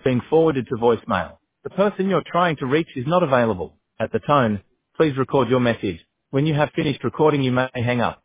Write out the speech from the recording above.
being forwarded to voicemail. The person you're trying to reach is not available. At the tone, please record your message. When you have finished recording, you may hang up.